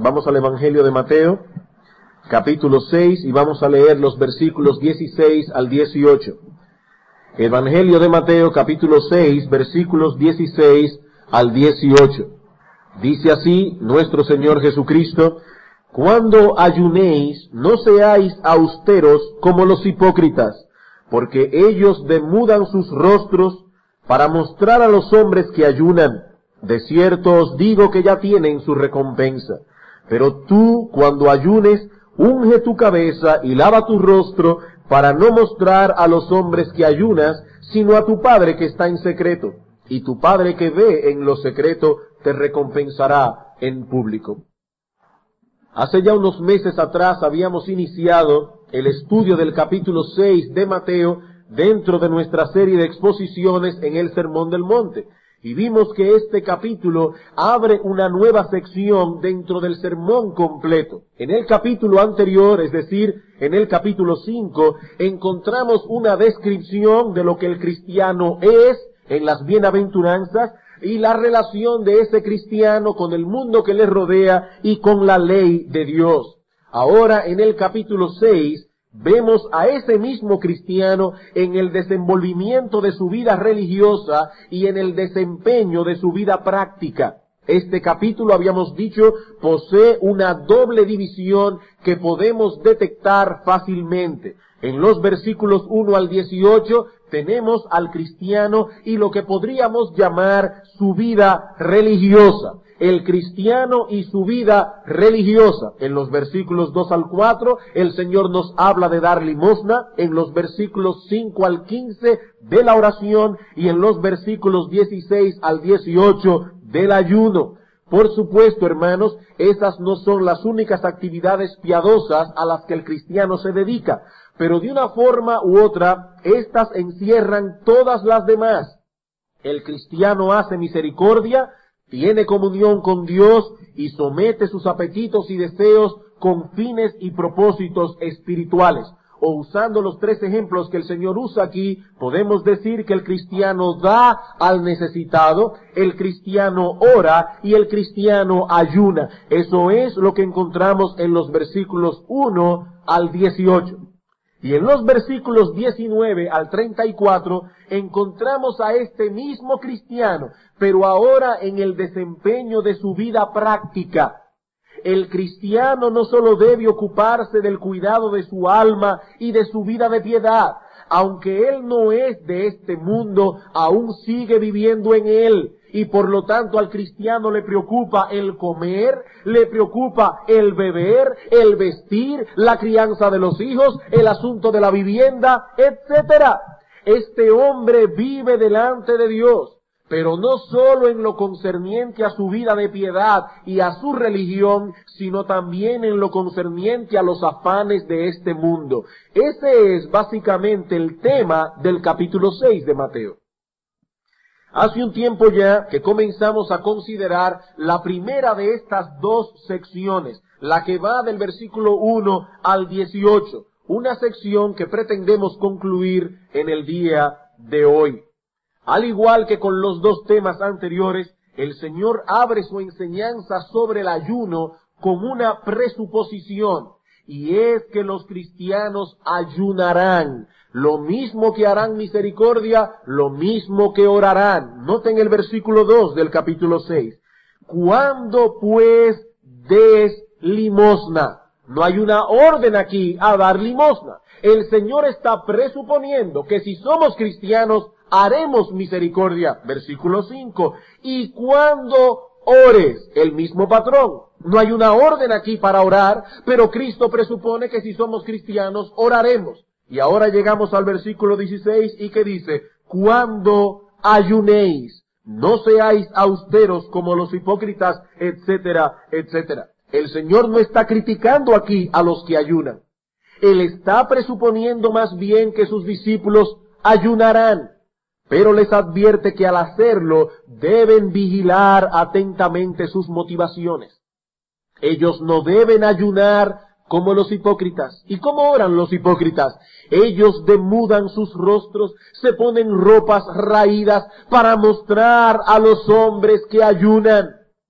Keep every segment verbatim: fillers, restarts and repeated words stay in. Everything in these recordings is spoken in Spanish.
Vamos al Evangelio de Mateo, capítulo seis, y vamos a leer los versículos dieciséis al dieciocho. Evangelio de Mateo, capítulo seis, versículos dieciséis al dieciocho. Dice así nuestro Señor Jesucristo: cuando ayunéis, no seáis austeros como los hipócritas, porque ellos demudan sus rostros para mostrar a los hombres que ayunan. De cierto os digo que ya tienen su recompensa. Pero tú, cuando ayunes, unge tu cabeza y lava tu rostro, para no mostrar a los hombres que ayunas, sino a tu Padre que está en secreto. Y tu Padre que ve en lo secreto te recompensará en público. Hace ya unos meses atrás habíamos iniciado el estudio del capítulo seis de Mateo dentro de nuestra serie de exposiciones en el Sermón del Monte. Y vimos que este capítulo abre una nueva sección dentro del sermón completo. En el capítulo anterior, es decir, en el capítulo cinco, encontramos una descripción de lo que el cristiano es en las bienaventuranzas y la relación de ese cristiano con el mundo que le rodea y con la ley de Dios. Ahora, en el capítulo seis, vemos a ese mismo cristiano en el desenvolvimiento de su vida religiosa y en el desempeño de su vida práctica. Este capítulo, habíamos dicho, posee una doble división que podemos detectar fácilmente. En los versículos uno al dieciocho tenemos al cristiano y lo que podríamos llamar su vida religiosa. El cristiano y su vida religiosa. En los versículos dos al cuatro, el Señor nos habla de dar limosna. En los versículos cinco al quince, de la oración. Y en los versículos dieciséis al dieciocho, del ayuno. Por supuesto, hermanos, esas no son las únicas actividades piadosas a las que el cristiano se dedica. Pero de una forma u otra, estas encierran todas las demás. El cristiano hace misericordia, tiene comunión con Dios y somete sus apetitos y deseos con fines y propósitos espirituales. O usando los tres ejemplos que el Señor usa aquí, podemos decir que el cristiano da al necesitado, el cristiano ora y el cristiano ayuna. Eso es lo que encontramos en los versículos uno al dieciocho. Y en los versículos diecinueve al treinta y cuatro encontramos a este mismo cristiano, pero ahora en el desempeño de su vida práctica. El cristiano no solo debe ocuparse del cuidado de su alma y de su vida de piedad, aunque él no es de este mundo, aún sigue viviendo en él. Y por lo tanto al cristiano le preocupa el comer, le preocupa el beber, el vestir, la crianza de los hijos, el asunto de la vivienda, etcétera. Este hombre vive delante de Dios, pero no solo en lo concerniente a su vida de piedad y a su religión, sino también en lo concerniente a los afanes de este mundo. Ese es básicamente el tema del capítulo seis de Mateo. Hace un tiempo ya que comenzamos a considerar la primera de estas dos secciones, la que va del versículo uno al dieciocho, una sección que pretendemos concluir en el día de hoy. Al igual que con los dos temas anteriores, el Señor abre su enseñanza sobre el ayuno con una presuposición, y es que los cristianos ayunarán. Lo mismo que harán misericordia, lo mismo que orarán. Noten el versículo dos del capítulo seis. Cuando pues des limosna. No hay una orden aquí a dar limosna. El Señor está presuponiendo que si somos cristianos, haremos misericordia. Versículo cinco. Y cuando ores, el mismo patrón. No hay una orden aquí para orar, pero Cristo presupone que si somos cristianos, oraremos. Y ahora llegamos al versículo dieciséis y que dice, cuando ayunéis, no seáis austeros como los hipócritas, etcétera, etcétera. El Señor no está criticando aquí a los que ayunan. Él está presuponiendo más bien que sus discípulos ayunarán, pero les advierte que al hacerlo deben vigilar atentamente sus motivaciones. Ellos no deben ayunar como los hipócritas. ¿Y cómo oran los hipócritas? Ellos demudan sus rostros, se ponen ropas raídas para mostrar a los hombres que ayunan.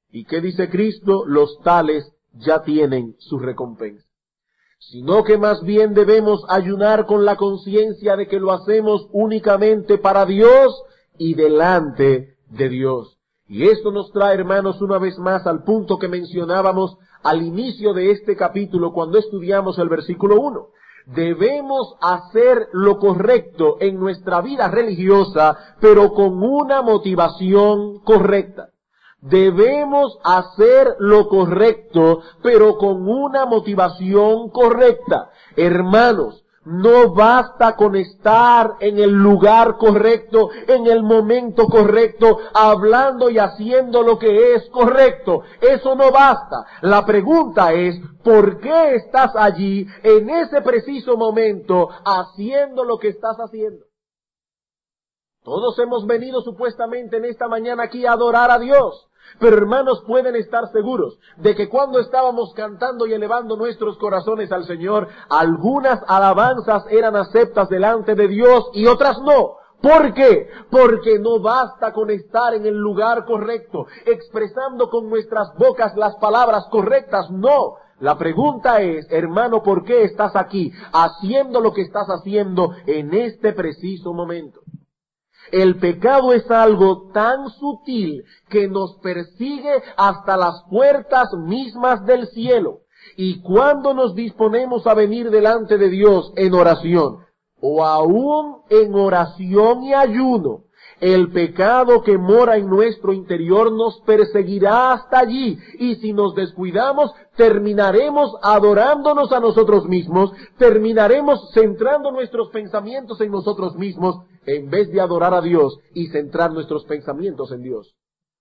¿Y qué dice Cristo? Los tales ya tienen su recompensa. Sino que más bien debemos ayunar con la conciencia de que lo hacemos únicamente para Dios y delante de Dios. Y esto nos trae, hermanos, una vez más al punto que mencionábamos al inicio de este capítulo cuando estudiamos el versículo uno. Debemos hacer lo correcto en nuestra vida religiosa, pero con una motivación correcta. Debemos hacer lo correcto, pero con una motivación correcta. Hermanos, no basta con estar en el lugar correcto, en el momento correcto, hablando y haciendo lo que es correcto. Eso no basta. La pregunta es, ¿por qué estás allí, en ese preciso momento, haciendo lo que estás haciendo? Todos hemos venido supuestamente en esta mañana aquí a adorar a Dios. Pero hermanos, pueden estar seguros de que cuando estábamos cantando y elevando nuestros corazones al Señor, algunas alabanzas eran aceptas delante de Dios y otras no. ¿Por qué? Porque no basta con estar en el lugar correcto, expresando con nuestras bocas las palabras correctas, no. La pregunta es, hermano, ¿por qué estás aquí haciendo lo que estás haciendo en este preciso momento? El pecado es algo tan sutil que nos persigue hasta las puertas mismas del cielo. Y cuando nos disponemos a venir delante de Dios en oración, o aún en oración y ayuno, el pecado que mora en nuestro interior nos perseguirá hasta allí, y si nos descuidamos, terminaremos adorándonos a nosotros mismos, terminaremos centrando nuestros pensamientos en nosotros mismos, en vez de adorar a Dios y centrar nuestros pensamientos en Dios.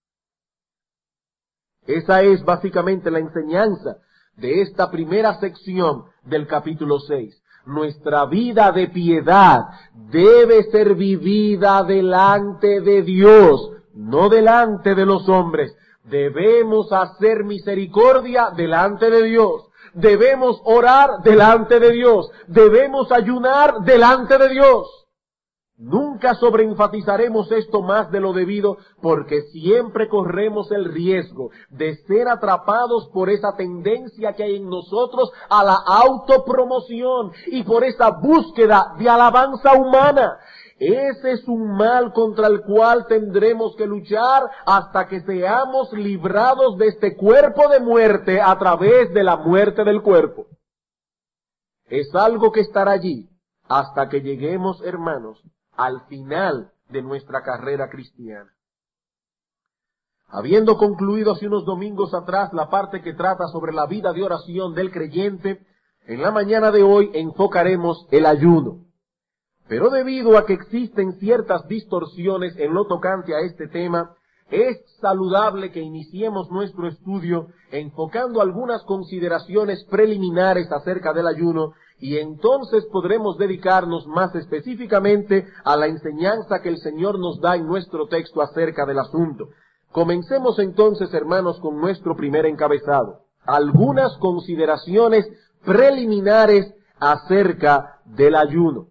Esa es básicamente la enseñanza de esta primera sección del capítulo seis. Nuestra vida de piedad debe ser vivida delante de Dios, no delante de los hombres. Debemos hacer misericordia delante de Dios. Debemos orar delante de Dios. Debemos ayunar delante de Dios. Nunca sobreenfatizaremos esto más de lo debido, porque siempre corremos el riesgo de ser atrapados por esa tendencia que hay en nosotros a la autopromoción y por esa búsqueda de alabanza humana. Ese es un mal contra el cual tendremos que luchar hasta que seamos librados de este cuerpo de muerte a través de la muerte del cuerpo. Es algo que estará allí hasta que lleguemos, hermanos, al final de nuestra carrera cristiana. Habiendo concluido hace unos domingos atrás la parte que trata sobre la vida de oración del creyente, en la mañana de hoy enfocaremos el ayuno. Pero debido a que existen ciertas distorsiones en lo tocante a este tema, es saludable que iniciemos nuestro estudio enfocando algunas consideraciones preliminares acerca del ayuno, y entonces podremos dedicarnos más específicamente a la enseñanza que el Señor nos da en nuestro texto acerca del asunto. Comencemos entonces, hermanos, con nuestro primer encabezado. Algunas consideraciones preliminares acerca del ayuno.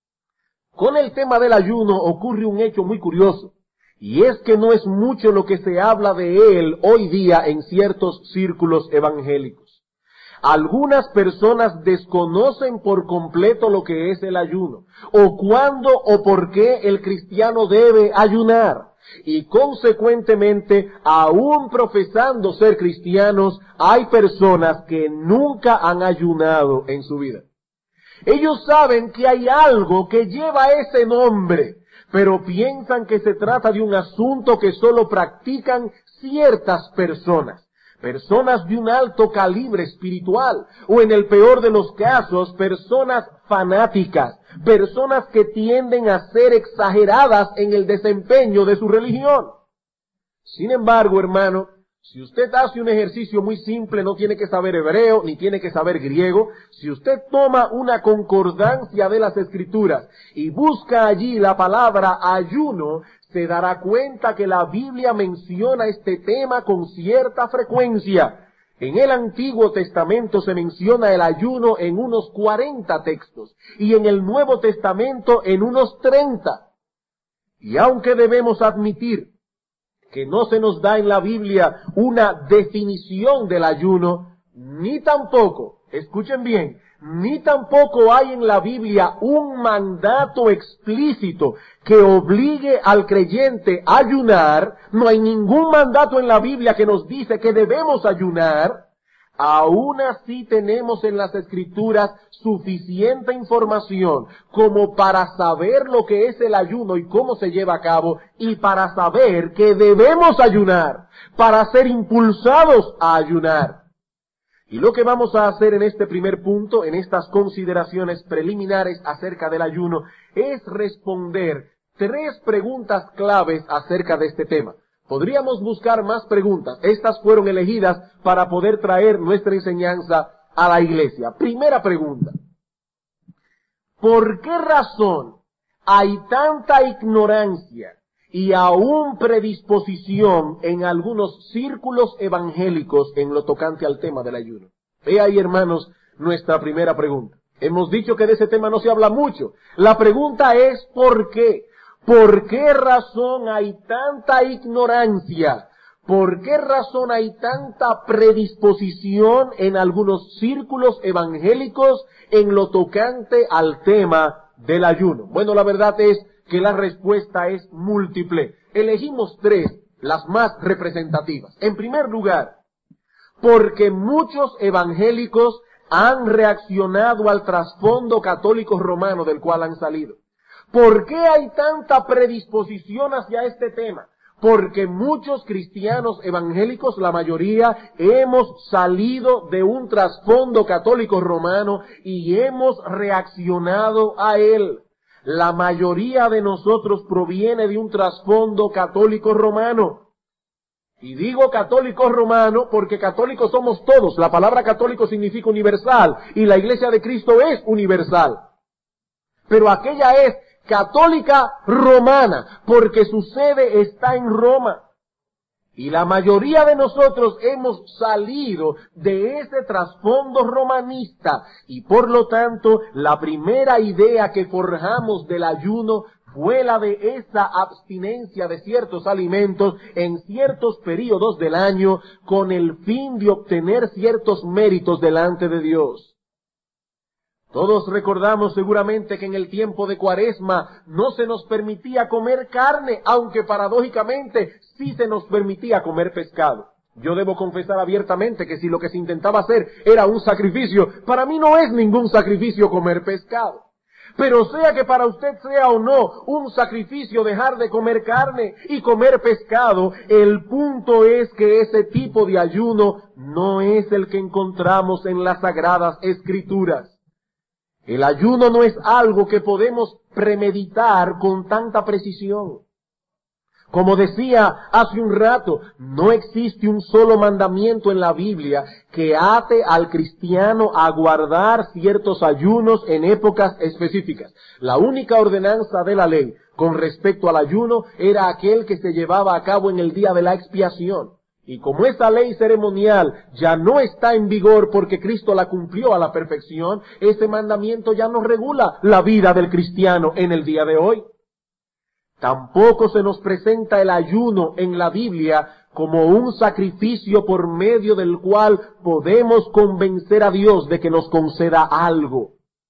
Con el tema del ayuno ocurre un hecho muy curioso, y es que no es mucho lo que se habla de él hoy día en ciertos círculos evangélicos. Algunas personas desconocen por completo lo que es el ayuno, o cuándo o por qué el cristiano debe ayunar. Y consecuentemente, aún profesando ser cristianos, hay personas que nunca han ayunado en su vida. Ellos saben que hay algo que lleva ese nombre, pero piensan que se trata de un asunto que solo practican ciertas personas. Personas de un alto calibre espiritual, o en el peor de los casos, personas fanáticas, personas que tienden a ser exageradas en el desempeño de su religión. Sin embargo, hermano, si usted hace un ejercicio muy simple, no tiene que saber hebreo, ni tiene que saber griego. Si usted toma una concordancia de las Escrituras y busca allí la palabra ayuno, se dará cuenta que la Biblia menciona este tema con cierta frecuencia. En el Antiguo Testamento se menciona el ayuno en unos cuarenta textos, y en el Nuevo Testamento en unos treinta. Y aunque debemos admitir que no se nos da en la Biblia una definición del ayuno, ni tampoco, escuchen bien, ni tampoco hay en la Biblia un mandato explícito que obligue al creyente a ayunar. No hay ningún mandato en la Biblia que nos dice que debemos ayunar. Aún así tenemos en las Escrituras suficiente información como para saber lo que es el ayuno y cómo se lleva a cabo, y para saber que debemos ayunar, para ser impulsados a ayunar. Y lo que vamos a hacer en este primer punto, en estas consideraciones preliminares acerca del ayuno, es responder tres preguntas claves acerca de este tema. Podríamos buscar más preguntas. Estas fueron elegidas para poder traer nuestra enseñanza a la iglesia. Primera pregunta: ¿por qué razón hay tanta ignorancia y aún predisposición en algunos círculos evangélicos en lo tocante al tema del ayuno? Ve ahí, hermanos, nuestra primera pregunta. Hemos dicho que de ese tema no se habla mucho. La pregunta es ¿por qué? ¿Por qué razón hay tanta ignorancia? ¿Por qué razón hay tanta predisposición en algunos círculos evangélicos en lo tocante al tema del ayuno? Bueno, la verdad es que la respuesta es múltiple. Elegimos tres, las más representativas. En primer lugar, porque muchos evangélicos han reaccionado al trasfondo católico romano del cual han salido. ¿Por qué hay tanta predisposición hacia este tema? Porque muchos cristianos evangélicos, la mayoría, hemos salido de un trasfondo católico romano y hemos reaccionado a él. La mayoría de nosotros proviene de un trasfondo católico romano. Y digo católico romano porque católicos somos todos. La palabra católico significa universal y la Iglesia de Cristo es universal. Pero aquella es católica romana porque su sede está en Roma. Y la mayoría de nosotros hemos salido de ese trasfondo romanista y por lo tanto la primera idea que forjamos del ayuno fue la de esa abstinencia de ciertos alimentos en ciertos periodos del año con el fin de obtener ciertos méritos delante de Dios. Todos recordamos seguramente que en el tiempo de Cuaresma no se nos permitía comer carne, aunque paradójicamente sí se nos permitía comer pescado. Yo debo confesar abiertamente que si lo que se intentaba hacer era un sacrificio, para mí no es ningún sacrificio comer pescado. Pero sea que para usted sea o no un sacrificio dejar de comer carne y comer pescado, el punto es que ese tipo de ayuno no es el que encontramos en las Sagradas Escrituras. El ayuno no es algo que podemos premeditar con tanta precisión. Como decía hace un rato, no existe un solo mandamiento en la Biblia que ate al cristiano a guardar ciertos ayunos en épocas específicas. La única ordenanza de la ley con respecto al ayuno era aquel que se llevaba a cabo en el día de la expiación. Y como esa ley ceremonial ya no está en vigor porque Cristo la cumplió a la perfección, ese mandamiento ya no regula la vida del cristiano en el día de hoy. Tampoco se nos presenta el ayuno en la Biblia como un sacrificio por medio del cual podemos convencer a Dios de que nos conceda algo.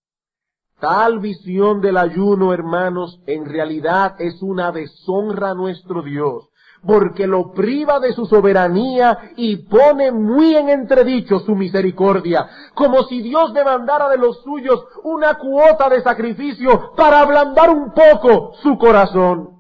Tal visión del ayuno, hermanos, en realidad es una deshonra a nuestro Dios, porque lo priva de su soberanía y pone muy en entredicho su misericordia, como si Dios demandara de los suyos una cuota de sacrificio para ablandar un poco su corazón.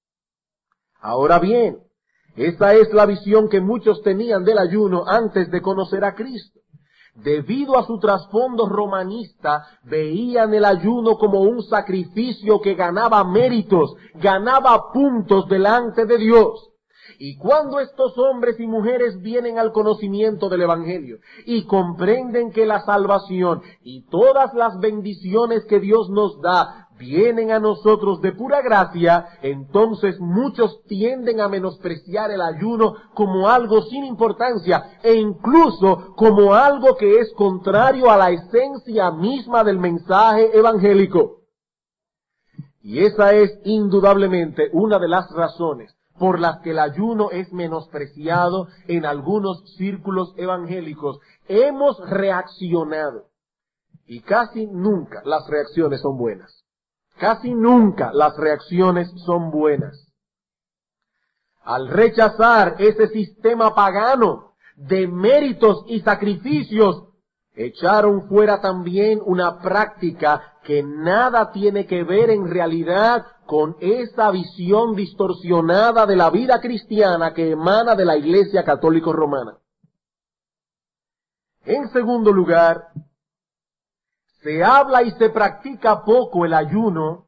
Ahora bien, esa es la visión que muchos tenían del ayuno antes de conocer a Cristo. Debido a su trasfondo romanista, veían el ayuno como un sacrificio que ganaba méritos, ganaba puntos delante de Dios. Y cuando estos hombres y mujeres vienen al conocimiento del Evangelio y comprenden que la salvación y todas las bendiciones que Dios nos da vienen a nosotros de pura gracia, entonces muchos tienden a menospreciar el ayuno como algo sin importancia e incluso como algo que es contrario a la esencia misma del mensaje evangélico. Y esa es indudablemente una de las razones por las que el ayuno es menospreciado en algunos círculos evangélicos, hemos reaccionado. Y casi nunca las reacciones son buenas. Casi nunca las reacciones son buenas. Al rechazar ese sistema pagano de méritos y sacrificios, echaron fuera también una práctica que nada tiene que ver en realidad con esa visión distorsionada de la vida cristiana que emana de la Iglesia Católica Romana. En segundo lugar, se habla y se practica poco el ayuno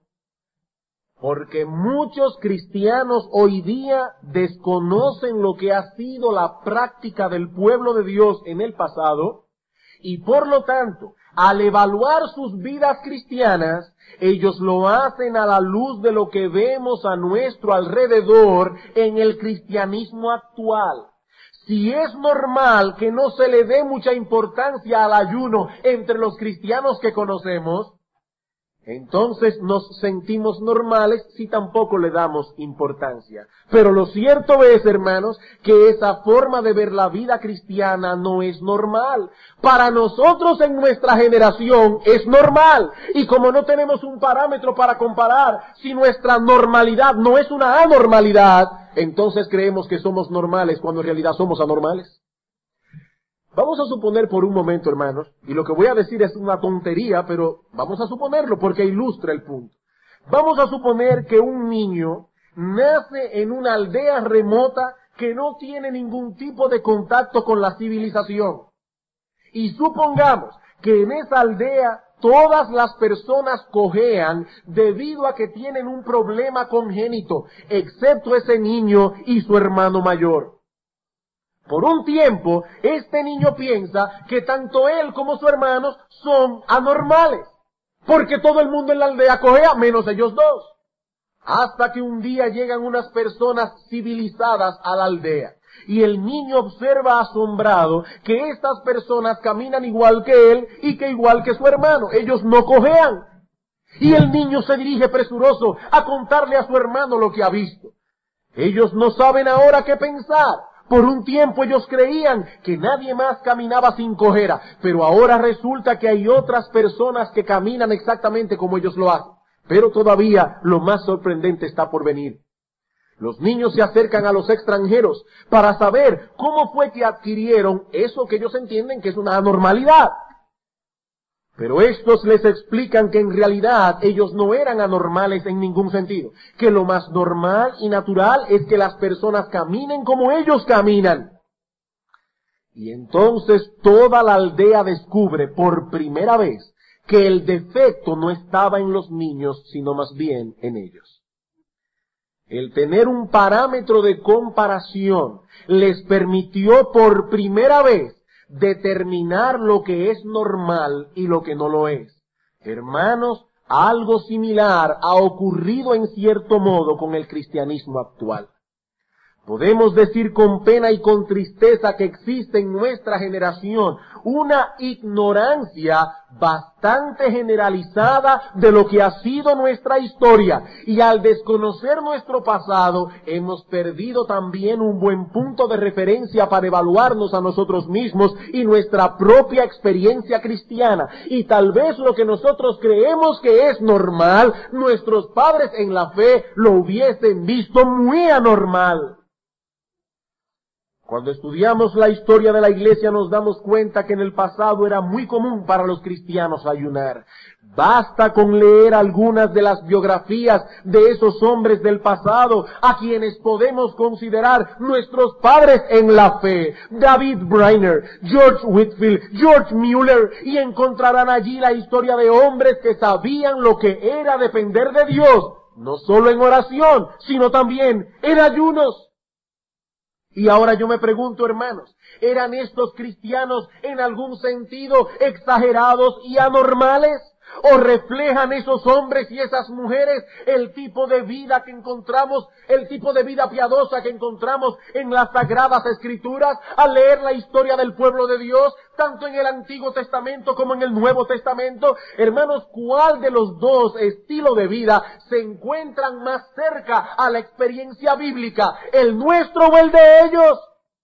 porque muchos cristianos hoy día desconocen lo que ha sido la práctica del pueblo de Dios en el pasado y por lo tanto, al evaluar sus vidas cristianas, ellos lo hacen a la luz de lo que vemos a nuestro alrededor en el cristianismo actual. Si es normal que no se le dé mucha importancia al ayuno entre los cristianos que conocemos, entonces nos sentimos normales si tampoco le damos importancia. Pero lo cierto es, hermanos, que esa forma de ver la vida cristiana no es normal. Para nosotros en nuestra generación es normal. Y como no tenemos un parámetro para comparar, si nuestra normalidad no es una anormalidad, entonces creemos que somos normales cuando en realidad somos anormales. Vamos a suponer por un momento, hermanos, y lo que voy a decir es una tontería, pero vamos a suponerlo porque ilustra el punto. Vamos a suponer que un niño nace en una aldea remota que no tiene ningún tipo de contacto con la civilización. Y supongamos que en esa aldea todas las personas cojean debido a que tienen un problema congénito, excepto ese niño y su hermano mayor. Por un tiempo, este niño piensa que tanto él como sus hermanos son anormales, porque todo el mundo en la aldea cojea, menos ellos dos. Hasta que un día llegan unas personas civilizadas a la aldea, y el niño observa asombrado que estas personas caminan igual que él y que igual que su hermano. Ellos no cojean. Y el niño se dirige presuroso a contarle a su hermano lo que ha visto. Ellos no saben ahora qué pensar. Por un tiempo ellos creían que nadie más caminaba sin cojera, pero ahora resulta que hay otras personas que caminan exactamente como ellos lo hacen. Pero todavía lo más sorprendente está por venir. Los niños se acercan a los extranjeros para saber cómo fue que adquirieron eso que ellos entienden que es una anormalidad. Pero estos les explican que en realidad ellos no eran anormales en ningún sentido, que lo más normal y natural es que las personas caminen como ellos caminan. Y entonces toda la aldea descubre por primera vez que el defecto no estaba en los niños, sino más bien en ellos. El tener un parámetro de comparación les permitió por primera vez determinar lo que es normal y lo que no lo es. Hermanos, algo similar ha ocurrido en cierto modo con el cristianismo actual. Podemos decir con pena y con tristeza que existe en nuestra generación una ignorancia bastante generalizada de lo que ha sido nuestra historia. Y al desconocer nuestro pasado, hemos perdido también un buen punto de referencia para evaluarnos a nosotros mismos y nuestra propia experiencia cristiana. Y tal vez lo que nosotros creemos que es normal, nuestros padres en la fe lo hubiesen visto muy anormal. Cuando estudiamos la historia de la iglesia nos damos cuenta que en el pasado era muy común para los cristianos ayunar. Basta con leer algunas de las biografías de esos hombres del pasado a quienes podemos considerar nuestros padres en la fe. David Brainerd, George Whitefield, George Mueller, y encontrarán allí la historia de hombres que sabían lo que era depender de Dios, no solo en oración, sino también en ayunos. Y ahora yo me pregunto, hermanos, ¿eran estos cristianos en algún sentido exagerados y anormales? ¿O reflejan esos hombres y esas mujeres el tipo de vida que encontramos, el tipo de vida piadosa que encontramos en las Sagradas Escrituras al leer la historia del pueblo de Dios, tanto en el Antiguo Testamento como en el Nuevo Testamento? Hermanos, ¿cuál de los dos estilos de vida se encuentran más cerca a la experiencia bíblica? ¿El nuestro o el de ellos?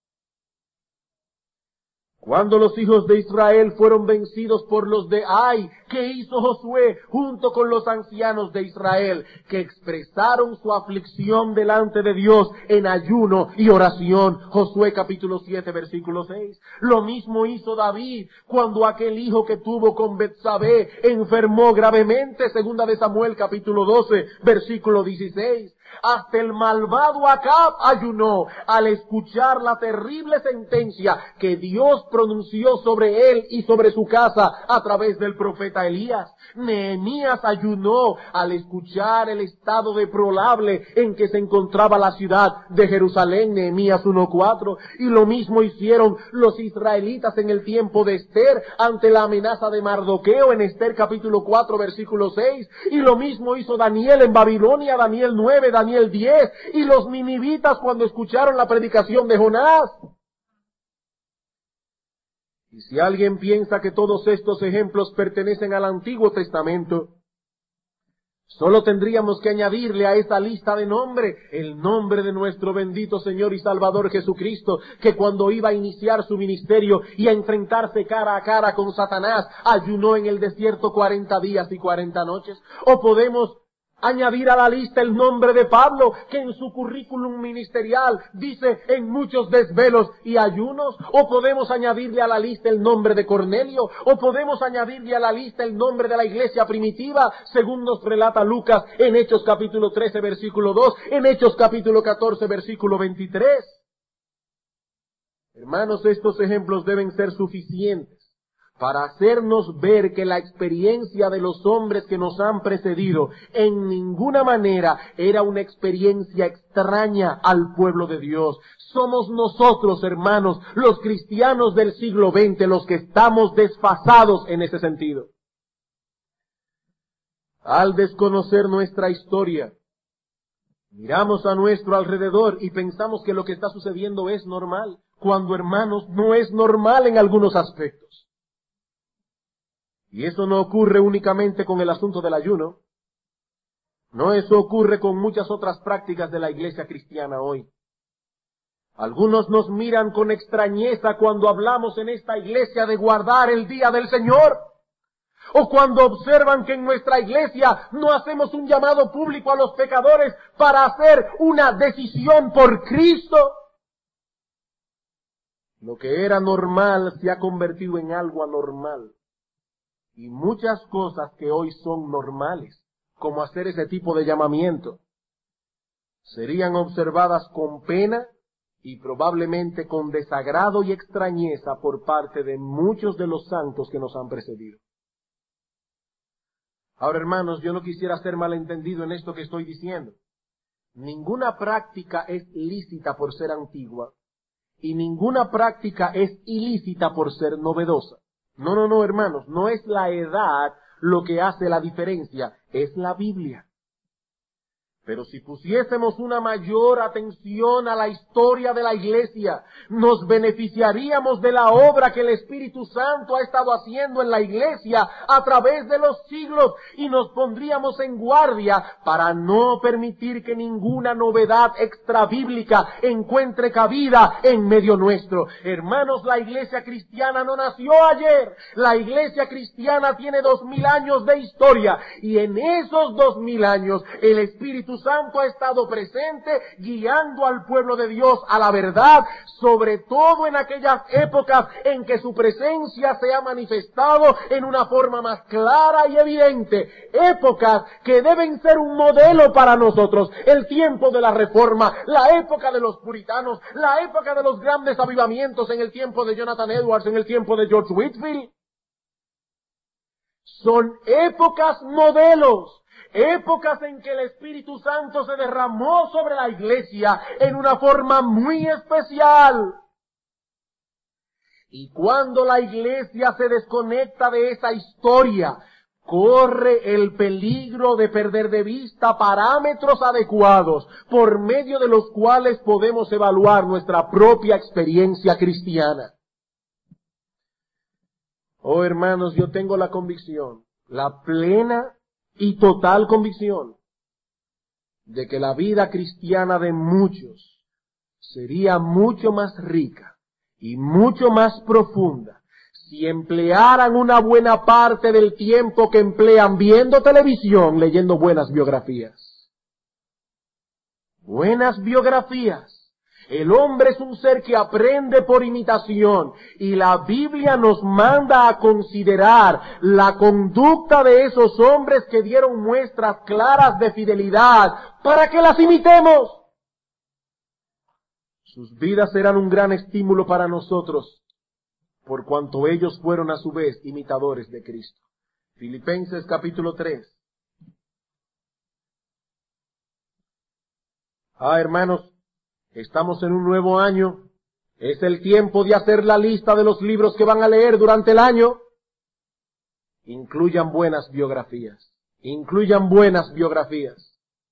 Cuando los hijos de Israel fueron vencidos por los de Ai, ¿qué hizo Josué junto con los ancianos de Israel? Que expresaron su aflicción delante de Dios en ayuno y oración. Josué capítulo siete, versículo seis. Lo mismo hizo David cuando aquel hijo que tuvo con Betsabé enfermó gravemente. Segunda de Samuel capítulo doce, versículo dieciséis. Hasta el malvado Acab ayunó al escuchar la terrible sentencia que Dios pronunció sobre él y sobre su casa a través del profeta Elías. Nehemías ayunó al escuchar el estado deplorable en que se encontraba la ciudad de Jerusalén, Nehemías uno cuatro. Y lo mismo hicieron los israelitas en el tiempo de Esther ante la amenaza de Mardoqueo en Esther capítulo cuatro, versículo seis. Y lo mismo hizo Daniel en Babilonia, Daniel nueve, Daniel diez, y los ninivitas cuando escucharon la predicación de Jonás. Y si alguien piensa que todos estos ejemplos pertenecen al Antiguo Testamento, solo tendríamos que añadirle a esa lista de nombres el nombre de nuestro bendito Señor y Salvador Jesucristo, que cuando iba a iniciar su ministerio y a enfrentarse cara a cara con Satanás, ayunó en el desierto cuarenta días y cuarenta noches. O podemos añadir a la lista el nombre de Pablo, que en su currículum ministerial dice en muchos desvelos y ayunos. O podemos añadirle a la lista el nombre de Cornelio, o podemos añadirle a la lista el nombre de la iglesia primitiva, según nos relata Lucas en Hechos capítulo trece, versículo dos, en Hechos capítulo catorce, versículo veintitrés. Hermanos, estos ejemplos deben ser suficientes para hacernos ver que la experiencia de los hombres que nos han precedido en ninguna manera era una experiencia extraña al pueblo de Dios. Somos nosotros, hermanos, los cristianos del siglo veinte, los que estamos desfasados en ese sentido. Al desconocer nuestra historia, miramos a nuestro alrededor y pensamos que lo que está sucediendo es normal, cuando, hermanos, no es normal en algunos aspectos. Y eso no ocurre únicamente con el asunto del ayuno. No, eso ocurre con muchas otras prácticas de la iglesia cristiana hoy. Algunos nos miran con extrañeza cuando hablamos en esta iglesia de guardar el día del Señor. O cuando observan que en nuestra iglesia no hacemos un llamado público a los pecadores para hacer una decisión por Cristo. Lo que era normal se ha convertido en algo anormal. Y muchas cosas que hoy son normales, como hacer ese tipo de llamamiento, serían observadas con pena y probablemente con desagrado y extrañeza por parte de muchos de los santos que nos han precedido. Ahora, hermanos, yo no quisiera ser malentendido en esto que estoy diciendo. Ninguna práctica es lícita por ser antigua y ninguna práctica es ilícita por ser novedosa. No, no, no, hermanos, no es la edad lo que hace la diferencia, es la Biblia. Pero si pusiésemos una mayor atención a la historia de la iglesia, nos beneficiaríamos de la obra que el Espíritu Santo ha estado haciendo en la iglesia a través de los siglos y nos pondríamos en guardia para no permitir que ninguna novedad extrabíblica encuentre cabida en medio nuestro. Hermanos, la iglesia cristiana no nació ayer. La iglesia cristiana tiene dos mil años de historia y en esos dos mil años el Espíritu Santo ha estado presente guiando al pueblo de Dios a la verdad, sobre todo en aquellas épocas en que su presencia se ha manifestado en una forma más clara y evidente. Épocas que deben ser un modelo para nosotros. El tiempo de la Reforma, la época de los puritanos, la época de los grandes avivamientos en el tiempo de Jonathan Edwards, en el tiempo de George Whitefield. Son épocas modelos. Épocas en que el Espíritu Santo se derramó sobre la iglesia en una forma muy especial. Y cuando la iglesia se desconecta de esa historia, corre el peligro de perder de vista parámetros adecuados por medio de los cuales podemos evaluar nuestra propia experiencia cristiana. Oh hermanos, yo tengo la convicción, la plena y total convicción, de que la vida cristiana de muchos sería mucho más rica y mucho más profunda si emplearan una buena parte del tiempo que emplean viendo televisión, leyendo buenas biografías. Buenas biografías. El hombre es un ser que aprende por imitación y la Biblia nos manda a considerar la conducta de esos hombres que dieron muestras claras de fidelidad para que las imitemos. Sus vidas serán un gran estímulo para nosotros, por cuanto ellos fueron a su vez imitadores de Cristo. Filipenses capítulo tres. Ah, hermanos, estamos en un nuevo año. Es el tiempo de hacer la lista de los libros que van a leer durante el año. Incluyan buenas biografías. Incluyan buenas biografías.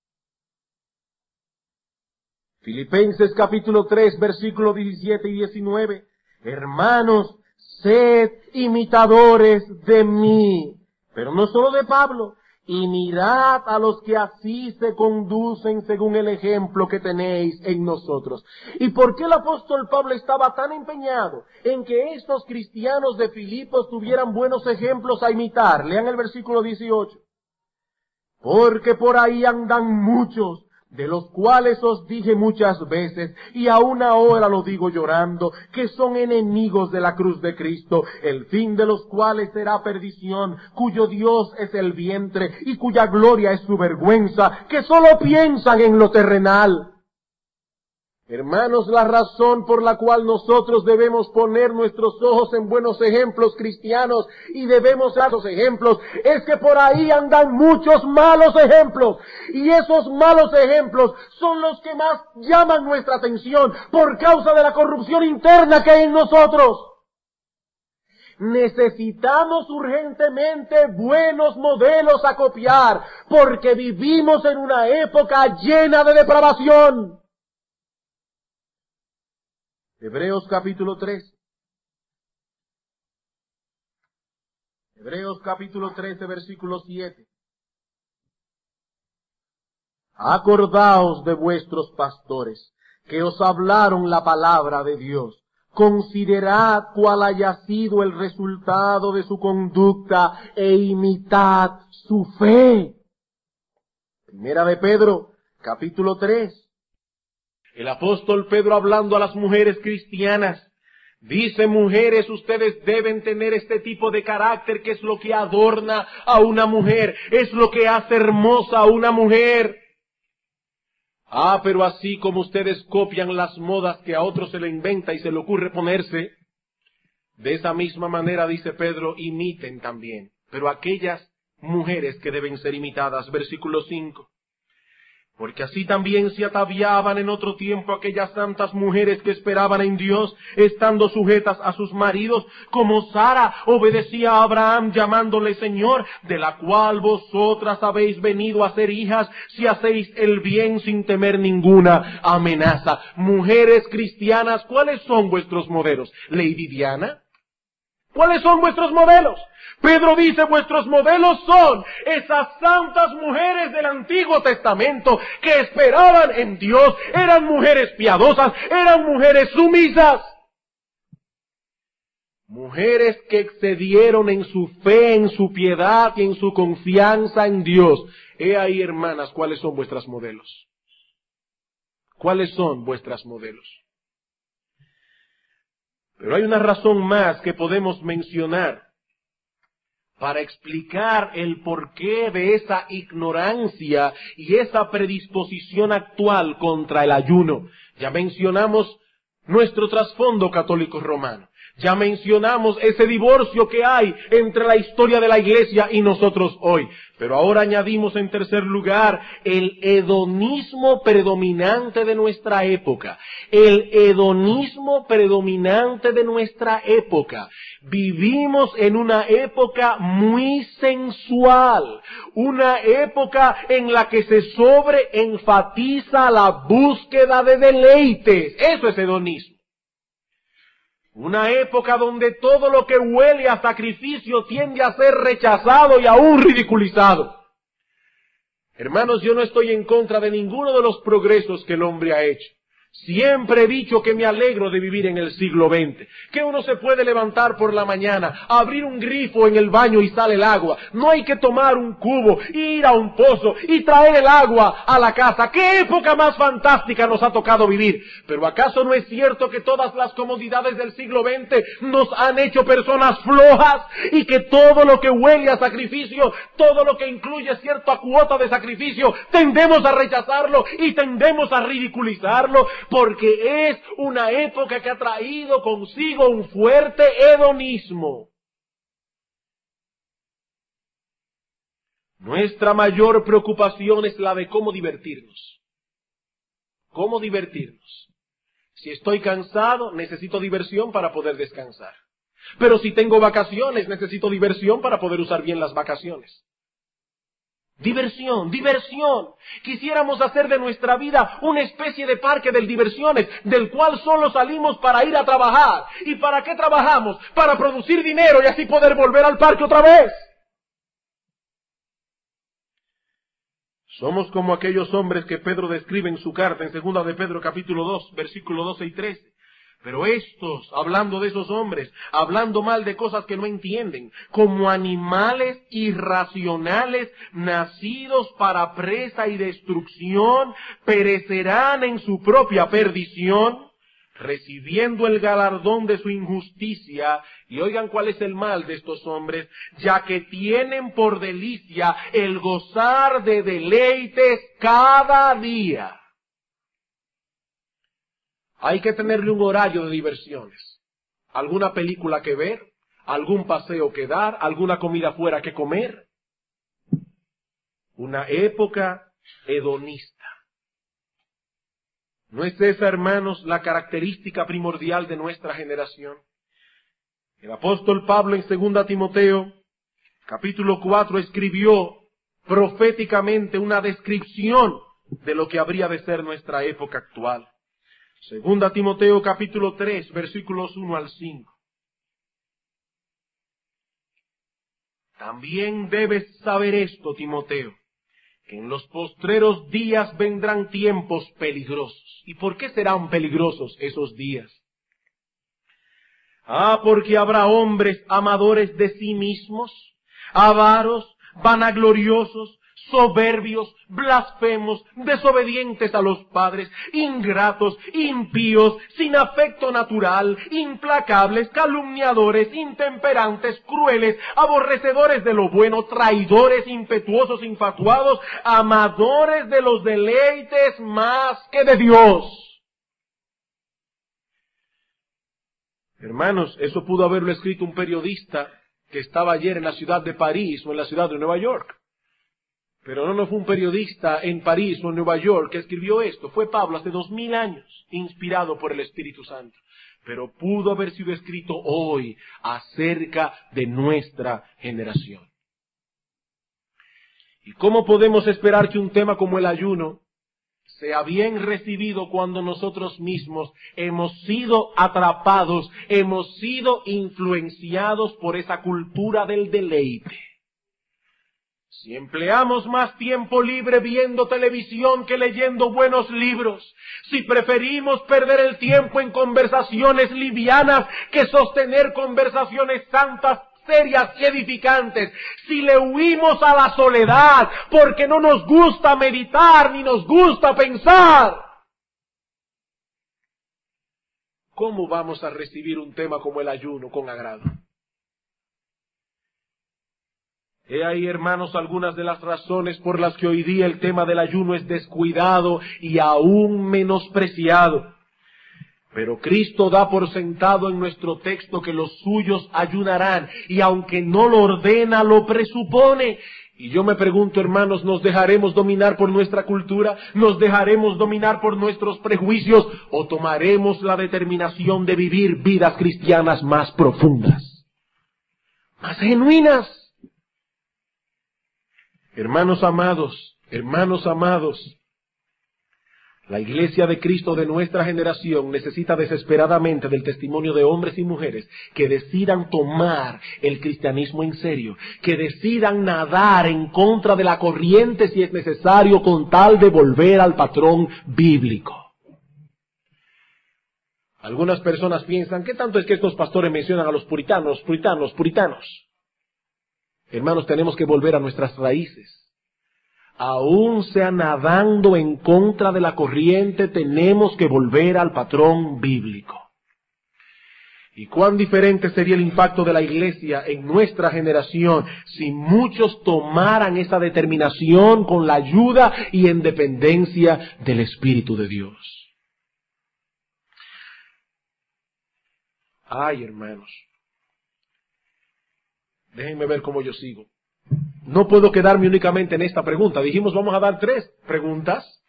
Filipenses capítulo tres, versículos diecisiete y diecinueve. Hermanos, sed imitadores de mí. Pero no solo de Pablo. Y mirad a los que así se conducen según el ejemplo que tenéis en nosotros. ¿Y por qué el apóstol Pablo estaba tan empeñado en que estos cristianos de Filipos tuvieran buenos ejemplos a imitar? Lean el versículo dieciocho. Porque por ahí andan muchos, de los cuales os dije muchas veces, y aún ahora lo digo llorando, que son enemigos de la cruz de Cristo, el fin de los cuales será perdición, cuyo Dios es el vientre, y cuya gloria es su vergüenza, que solo piensan en lo terrenal. Hermanos, la razón por la cual nosotros debemos poner nuestros ojos en buenos ejemplos cristianos y debemos dar esos ejemplos es que por ahí andan muchos malos ejemplos y esos malos ejemplos son los que más llaman nuestra atención por causa de la corrupción interna que hay en nosotros. Necesitamos urgentemente buenos modelos a copiar porque vivimos en una época llena de depravación. Hebreos capítulo tres. Hebreos capítulo trece, versículo siete. Acordaos de vuestros pastores, que os hablaron la palabra de Dios. Considerad cuál haya sido el resultado de su conducta e imitad su fe. Primera de Pedro, capítulo tres. El apóstol Pedro hablando a las mujeres cristianas, dice, mujeres, ustedes deben tener este tipo de carácter que es lo que adorna a una mujer, es lo que hace hermosa a una mujer. Ah, pero así como ustedes copian las modas que a otros se le inventa y se le ocurre ponerse, de esa misma manera, dice Pedro, imiten también. Pero aquellas mujeres que deben ser imitadas, versículo cinco. Porque así también se ataviaban en otro tiempo aquellas santas mujeres que esperaban en Dios, estando sujetas a sus maridos, como Sara obedecía a Abraham llamándole Señor, de la cual vosotras habéis venido a ser hijas, si hacéis el bien sin temer ninguna amenaza. Mujeres cristianas, ¿cuáles son vuestros modelos? Lady Diana. ¿Cuáles son vuestros modelos? Pedro dice, vuestros modelos son esas santas mujeres del Antiguo Testamento que esperaban en Dios, eran mujeres piadosas, eran mujeres sumisas. Mujeres que excedieron en su fe, en su piedad y en su confianza en Dios. He ahí, hermanas, ¿cuáles son vuestros modelos? ¿Cuáles son vuestros modelos? Pero hay una razón más que podemos mencionar para explicar el porqué de esa ignorancia y esa predisposición actual contra el ayuno. Ya mencionamos nuestro trasfondo católico romano. Ya mencionamos ese divorcio que hay entre la historia de la iglesia y nosotros hoy. Pero ahora añadimos en tercer lugar el hedonismo predominante de nuestra época. El hedonismo predominante de nuestra época. Vivimos en una época muy sensual. Una época en la que se sobreenfatiza la búsqueda de deleites. Eso es hedonismo. Una época donde todo lo que huele a sacrificio tiende a ser rechazado y aún ridiculizado. Hermanos, yo no estoy en contra de ninguno de los progresos que el hombre ha hecho. Siempre he dicho que me alegro de vivir en el siglo veinte, que uno se puede levantar por la mañana, abrir un grifo en el baño y sale el agua. No hay que tomar un cubo, ir a un pozo y traer el agua a la casa. ¡Qué época más fantástica nos ha tocado vivir! Pero ¿acaso no es cierto que todas las comodidades del siglo veinte nos han hecho personas flojas y que todo lo que huele a sacrificio, todo lo que incluye cierta cuota de sacrificio, tendemos a rechazarlo y tendemos a ridiculizarlo? Porque es una época que ha traído consigo un fuerte hedonismo. Nuestra mayor preocupación es la de cómo divertirnos. ¿Cómo divertirnos? Si estoy cansado, necesito diversión para poder descansar. Pero si tengo vacaciones, necesito diversión para poder usar bien las vacaciones. Diversión, diversión. Quisiéramos hacer de nuestra vida una especie de parque de diversiones, del cual solo salimos para ir a trabajar. ¿Y para qué trabajamos? Para producir dinero y así poder volver al parque otra vez. Somos como aquellos hombres que Pedro describe en su carta en segunda de Pedro capítulo dos, versículos doce y trece. Pero estos, hablando de esos hombres, hablando mal de cosas que no entienden, como animales irracionales, nacidos para presa y destrucción, perecerán en su propia perdición, recibiendo el galardón de su injusticia. Y oigan cuál es el mal de estos hombres, ya que tienen por delicia el gozar de deleites cada día. Hay que tenerle un horario de diversiones. Alguna película que ver, algún paseo que dar, alguna comida fuera que comer. Una época hedonista. ¿No es esa, hermanos, la característica primordial de nuestra generación? El apóstol Pablo en segunda Timoteo, capítulo cuatro, escribió proféticamente una descripción de lo que habría de ser nuestra época actual. Segunda Timoteo capítulo tres, versículos uno al cinco. También debes saber esto, Timoteo, que en los postreros días vendrán tiempos peligrosos. ¿Y por qué serán peligrosos esos días? Ah, porque habrá hombres amadores de sí mismos, avaros, vanagloriosos, soberbios, blasfemos, desobedientes a los padres, ingratos, impíos, sin afecto natural, implacables, calumniadores, intemperantes, crueles, aborrecedores de lo bueno, traidores, impetuosos, infatuados, amadores de los deleites más que de Dios. Hermanos, eso pudo haberlo escrito un periodista que estaba ayer en la ciudad de París o en la ciudad de Nueva York. Pero no, no fue un periodista en París o en Nueva York que escribió esto. Fue Pablo hace dos mil años, inspirado por el Espíritu Santo. Pero pudo haber sido escrito hoy acerca de nuestra generación. ¿Y cómo podemos esperar que un tema como el ayuno sea bien recibido cuando nosotros mismos hemos sido atrapados, hemos sido influenciados por esa cultura del deleite? Si empleamos más tiempo libre viendo televisión que leyendo buenos libros, si preferimos perder el tiempo en conversaciones livianas que sostener conversaciones santas, serias y edificantes, si le huimos a la soledad porque no nos gusta meditar ni nos gusta pensar, ¿cómo vamos a recibir un tema como el ayuno con agrado? He ahí, hermanos, algunas de las razones por las que hoy día el tema del ayuno es descuidado y aún menospreciado. Pero Cristo da por sentado en nuestro texto que los suyos ayunarán, y aunque no lo ordena, lo presupone. Y yo me pregunto, hermanos, ¿nos dejaremos dominar por nuestra cultura? ¿Nos dejaremos dominar por nuestros prejuicios? ¿O tomaremos la determinación de vivir vidas cristianas más profundas, más genuinas? Hermanos amados, hermanos amados, la iglesia de Cristo de nuestra generación necesita desesperadamente del testimonio de hombres y mujeres que decidan tomar el cristianismo en serio, que decidan nadar en contra de la corriente si es necesario con tal de volver al patrón bíblico. Algunas personas piensan, ¿qué tanto es que estos pastores mencionan a los puritanos, puritanos, puritanos? Hermanos, tenemos que volver a nuestras raíces. Aún sea nadando en contra de la corriente, tenemos que volver al patrón bíblico. ¿Y cuán diferente sería el impacto de la iglesia en nuestra generación si muchos tomaran esa determinación con la ayuda y en dependencia del Espíritu de Dios? Ay, hermanos, déjenme ver cómo yo sigo. No puedo quedarme únicamente en esta pregunta. Dijimos, vamos a dar tres preguntas.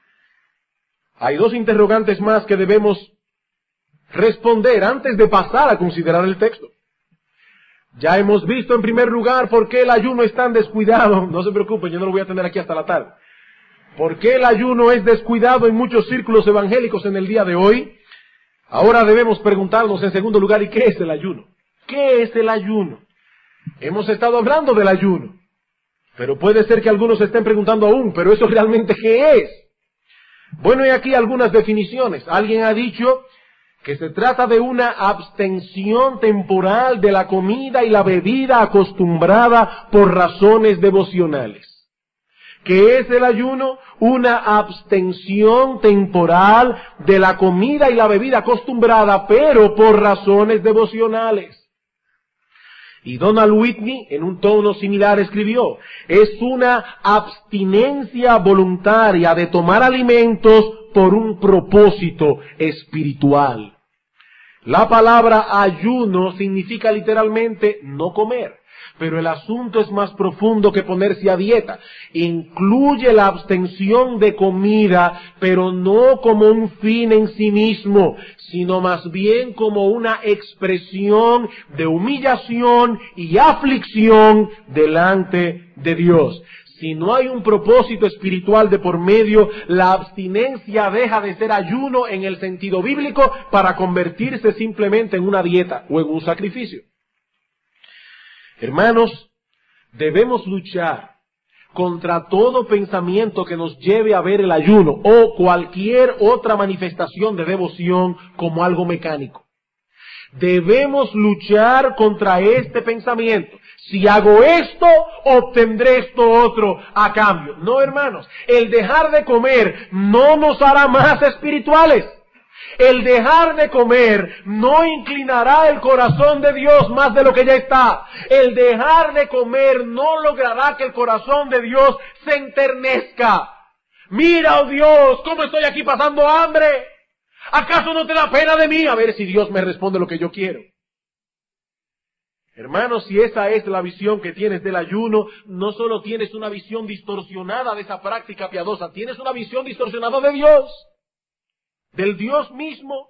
Hay dos interrogantes más que debemos responder antes de pasar a considerar el texto. Ya hemos visto en primer lugar por qué el ayuno es tan descuidado. No se preocupen, yo no lo voy a tener aquí hasta la tarde. ¿Por qué el ayuno es descuidado en muchos círculos evangélicos en el día de hoy? Ahora debemos preguntarnos en segundo lugar, ¿y qué es el ayuno? ¿Qué es el ayuno? Hemos estado hablando del ayuno, pero puede ser que algunos se estén preguntando aún, ¿pero eso realmente qué es? Bueno, y aquí algunas definiciones. Alguien ha dicho que se trata de una abstención temporal de la comida y la bebida acostumbrada por razones devocionales. ¿Qué es el ayuno? Una abstención temporal de la comida y la bebida acostumbrada, pero por razones devocionales. Y Donald Whitney, en un tono similar, escribió, es una abstinencia voluntaria de tomar alimentos por un propósito espiritual. La palabra ayuno significa literalmente no comer, pero el asunto es más profundo que ponerse a dieta. Incluye la abstención de comida, pero no como un fin en sí mismo, sino más bien como una expresión de humillación y aflicción delante de Dios. Si no hay un propósito espiritual de por medio, la abstinencia deja de ser ayuno en el sentido bíblico para convertirse simplemente en una dieta o en un sacrificio. Hermanos, debemos luchar contra todo pensamiento que nos lleve a ver el ayuno o cualquier otra manifestación de devoción como algo mecánico. Debemos luchar contra este pensamiento. Si hago esto, obtendré esto otro a cambio. No, hermanos, el dejar de comer no nos hará más espirituales. El dejar de comer no inclinará el corazón de Dios más de lo que ya está. El dejar de comer no logrará que el corazón de Dios se enternezca. Mira, oh Dios, cómo estoy aquí pasando hambre. ¿Acaso no te da pena de mí? A ver si Dios me responde lo que yo quiero. Hermanos, si esa es la visión que tienes del ayuno, no solo tienes una visión distorsionada de esa práctica piadosa, tienes una visión distorsionada de Dios. Del Dios mismo.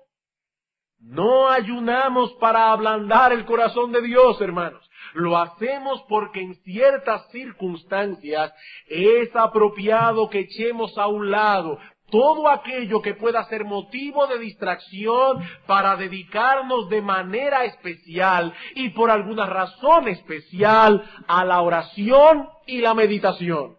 No ayunamos para ablandar el corazón de Dios, hermanos. Lo hacemos porque en ciertas circunstancias es apropiado que echemos a un lado todo aquello que pueda ser motivo de distracción para dedicarnos de manera especial y por alguna razón especial a la oración y la meditación.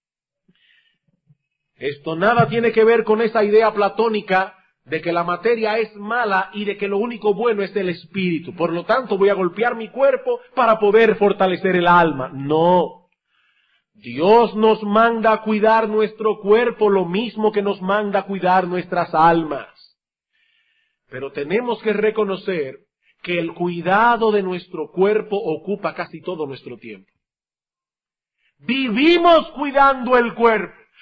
Esto nada tiene que ver con esa idea platónica de que la materia es mala y de que lo único bueno es el espíritu. Por lo tanto, voy a golpear mi cuerpo para poder fortalecer el alma. No. Dios nos manda a cuidar nuestro cuerpo lo mismo que nos manda a cuidar nuestras almas. Pero tenemos que reconocer que el cuidado de nuestro cuerpo ocupa casi todo nuestro tiempo. Vivimos cuidando el cuerpo.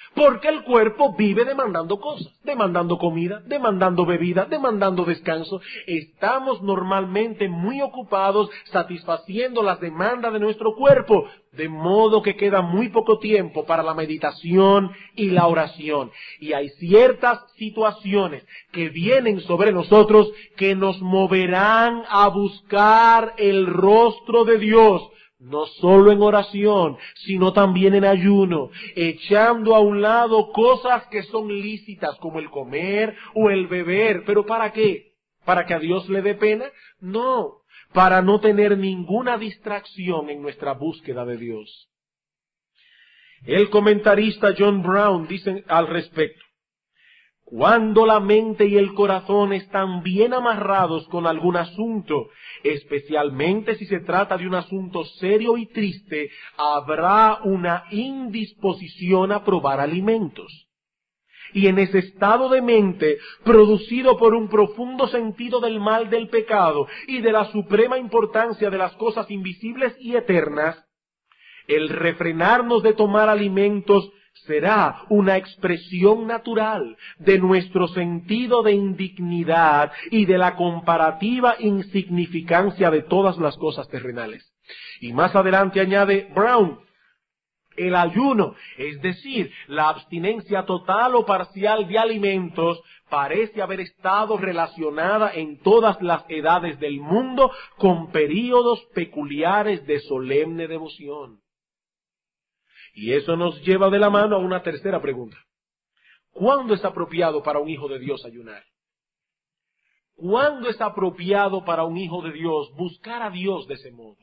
Porque el cuerpo vive demandando cosas, demandando comida, demandando bebida, demandando descanso. Estamos normalmente muy ocupados satisfaciendo las demandas de nuestro cuerpo, de modo que queda muy poco tiempo para la meditación y la oración. Y hay ciertas situaciones que vienen sobre nosotros que nos moverán a buscar el rostro de Dios. No solo en oración, sino también en ayuno, echando a un lado cosas que son lícitas, como el comer o el beber. ¿Pero para qué? ¿Para que a Dios le dé pena? No, para no tener ninguna distracción en nuestra búsqueda de Dios. El comentarista John Brown dice al respecto: cuando la mente y el corazón están bien amarrados con algún asunto, especialmente si se trata de un asunto serio y triste, habrá una indisposición a probar alimentos. Y en ese estado de mente, producido por un profundo sentido del mal del pecado y de la suprema importancia de las cosas invisibles y eternas, el refrenarnos de tomar alimentos será una expresión natural de nuestro sentido de indignidad y de la comparativa insignificancia de todas las cosas terrenales. Y más adelante añade Brown: el ayuno, es decir, la abstinencia total o parcial de alimentos, parece haber estado relacionada en todas las edades del mundo con períodos peculiares de solemne devoción. Y eso nos lleva de la mano a una tercera pregunta. ¿Cuándo es apropiado para un hijo de Dios ayunar? ¿Cuándo es apropiado para un hijo de Dios buscar a Dios de ese modo?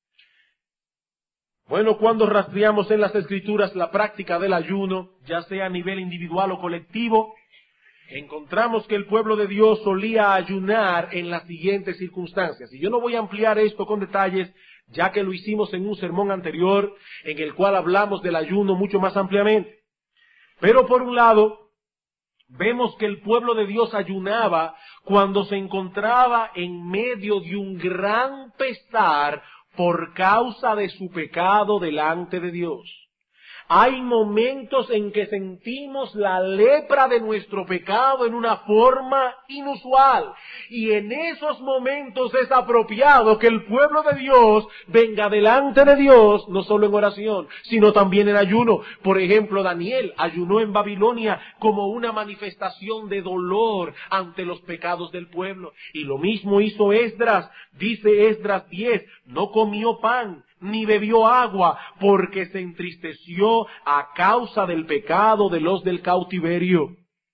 Bueno, cuando rastreamos en las Escrituras la práctica del ayuno, ya sea a nivel individual o colectivo, encontramos que el pueblo de Dios solía ayunar en las siguientes circunstancias. Y yo no voy a ampliar esto con detalles, ya que lo hicimos en un sermón anterior, en el cual hablamos del ayuno mucho más ampliamente. Pero por un lado, vemos que el pueblo de Dios ayunaba cuando se encontraba en medio de un gran pesar por causa de su pecado delante de Dios. Hay momentos en que sentimos la lepra de nuestro pecado en una forma inusual. Y en esos momentos es apropiado que el pueblo de Dios venga delante de Dios, no solo en oración, sino también en ayuno. Por ejemplo, Daniel ayunó en Babilonia como una manifestación de dolor ante los pecados del pueblo. Y lo mismo hizo Esdras. Dice Esdras diez, no comió pan ni bebió agua, porque se entristeció a causa del pecado de los del cautiverio.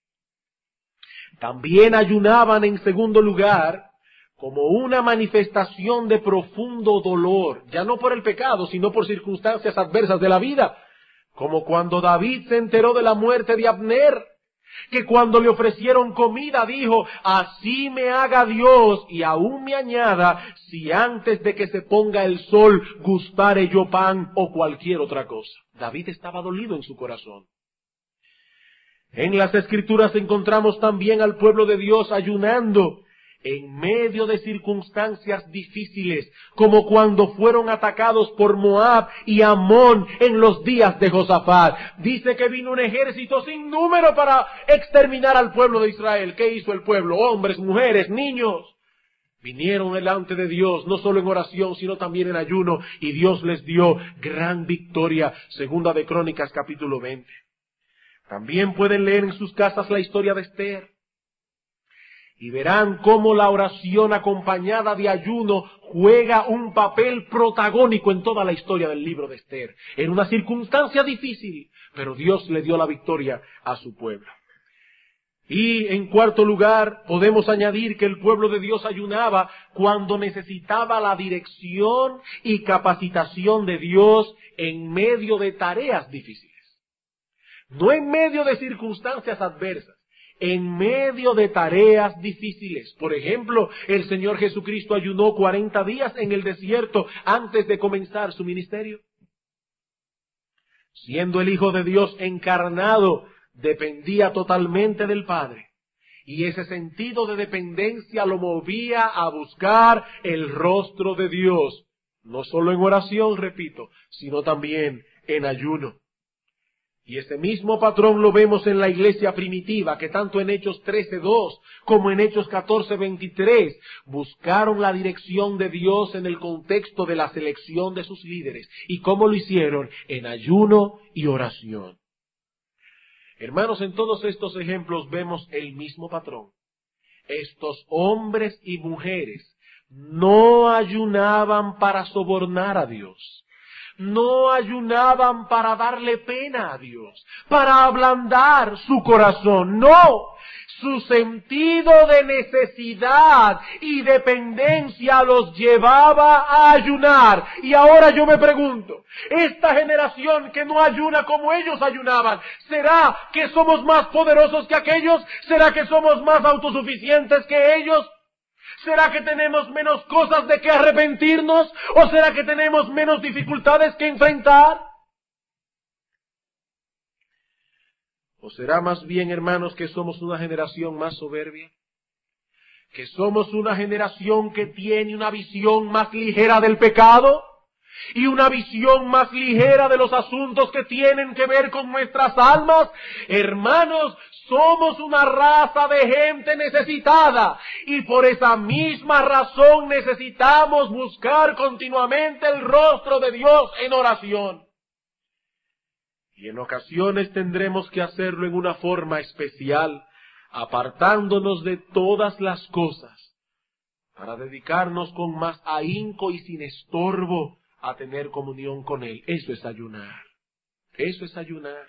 También ayunaban en segundo lugar como una manifestación de profundo dolor, ya no por el pecado, sino por circunstancias adversas de la vida, como cuando David se enteró de la muerte de Abner, que cuando le ofrecieron comida dijo: así me haga Dios y aún me añada, si antes de que se ponga el sol gustare yo pan o cualquier otra cosa. David estaba dolido en su corazón. En las Escrituras encontramos también al pueblo de Dios ayunando en medio de circunstancias difíciles, como cuando fueron atacados por Moab y Amón en los días de Josafat. Dice que vino un ejército sin número para exterminar al pueblo de Israel. ¿Qué hizo el pueblo? Hombres, mujeres, niños. Vinieron delante de Dios, no solo en oración, sino también en ayuno, y Dios les dio gran victoria. Segunda de Crónicas, capítulo veinte. También pueden leer en sus casas la historia de Esther. Y verán cómo la oración acompañada de ayuno juega un papel protagónico en toda la historia del libro de Esther. En una circunstancia difícil, pero Dios le dio la victoria a su pueblo. Y en cuarto lugar, podemos añadir que el pueblo de Dios ayunaba cuando necesitaba la dirección y capacitación de Dios en medio de tareas difíciles. No en medio de circunstancias adversas, en medio de tareas difíciles. Por ejemplo, el Señor Jesucristo ayunó cuarenta días en el desierto antes de comenzar su ministerio. Siendo el Hijo de Dios encarnado, dependía totalmente del Padre. Y ese sentido de dependencia lo movía a buscar el rostro de Dios. No solo en oración, repito, sino también en ayuno. Y ese mismo patrón lo vemos en la iglesia primitiva, que tanto en Hechos trece dos como en Hechos catorce veintitrés buscaron la dirección de Dios en el contexto de la selección de sus líderes. ¿Y cómo lo hicieron? En ayuno y oración. Hermanos, en todos estos ejemplos vemos el mismo patrón. Estos hombres y mujeres no ayunaban para sobornar a Dios. No ayunaban para darle pena a Dios, para ablandar su corazón. No, su sentido de necesidad y dependencia los llevaba a ayunar. Y ahora yo me pregunto, esta generación que no ayuna como ellos ayunaban, ¿será que somos más poderosos que aquellos? ¿Será que somos más autosuficientes que ellos? ¿Será que tenemos menos cosas de que arrepentirnos? ¿O será que tenemos menos dificultades que enfrentar? ¿O será más bien, hermanos, que somos una generación más soberbia? ¿Que somos una generación que tiene una visión más ligera del pecado? Y una visión más ligera de los asuntos que tienen que ver con nuestras almas. Hermanos, somos una raza de gente necesitada, y por esa misma razón necesitamos buscar continuamente el rostro de Dios en oración. Y en ocasiones tendremos que hacerlo en una forma especial, apartándonos de todas las cosas, para dedicarnos con más ahínco y sin estorbo a tener comunión con Él. Eso es ayunar. Eso es ayunar.